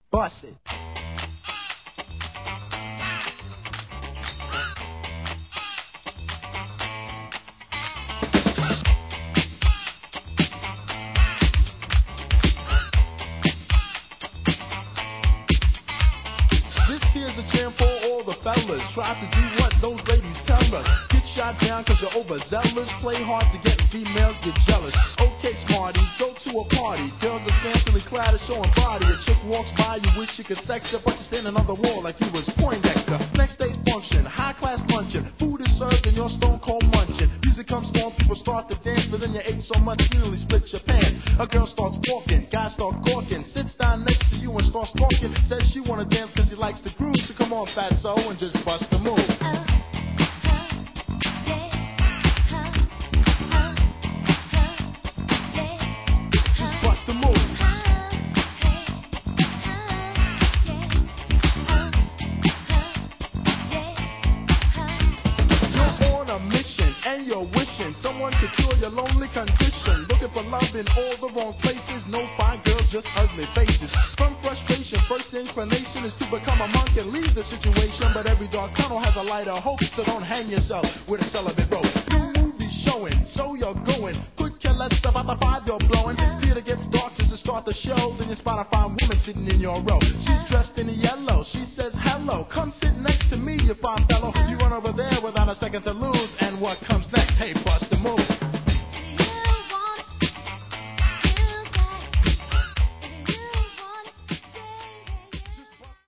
Bust it. This here's a jam for all the fellas. Try to do what those ladies tell us. Get shot down cause you're overzealous. Play hard to get females, get jealous. Okay, smarty, go to a party. Girls are scantily clad and showing body. A chick walks by, you wish you could sex her, but you're standing on the wall like you was Poindexter. Next day's function, high class luncheon. Food is served and you're stone cold munching. Music comes on, people start to dance, but then you ate so much you nearly split your pants. A girl starts walking, guys start gawking, sits down next to you and starts talking. Says she wanna dance cause she likes the groove, so come on fatso and just bust the move. Just bust the move. You're on a mission and you're wishing someone could cure your lonely condition. Looking for love in all the wrong places. No fine girls, just ugly faces. From frustration, first inclination is to become a monk and leave the situation. But every dark tunnel has a light of hope, so don't hang yourself with a celibate rope. New movies showing, so you're going. Could care less about the vibe you're blowing. Theater gets dark just to start the show. Then you spot a fine woman sitting in your row. She's dressed in yellow. She says hello. Come sit next to me, you fine fellow. You run over there without a second to lose. And what comes next? Hey,